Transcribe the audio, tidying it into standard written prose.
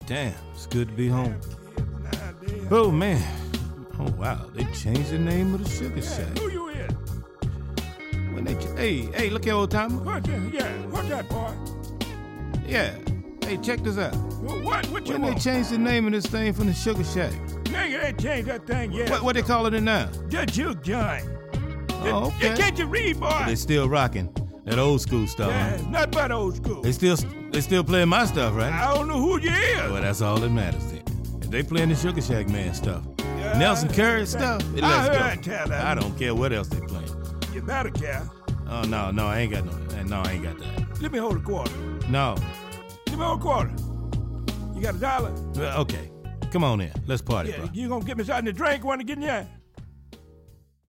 Damn, it's good to be home. Oh, man. Oh, wow, they changed the name of the Sugar Shack. Who you is? When they, hey, look here, old timer. What's that, boy? Yeah. Hey, check this out. What you When want? they changed the name of this thing from the Sugar Shack? Nigga, they changed that thing yet. What they calling it now? The juke joint. Oh, okay. Can't you read, boy? But they still rocking that old school stuff. Yeah, Huh? not but old school. They still playing my stuff, right? I don't know who you is. Well, that's all that matters then. If they playing the Sugar Shack Man stuff, Yeah, Nelson Curry stuff, I let's heard go. tell that. I don't care what else they playing. You better care. Oh, no, I ain't got I ain't got that. Let me hold a quarter. No. Let me hold a quarter. You got $1? Okay. Come on in. Let's party, Yeah, bro. you gonna get me something to drink when I get in here?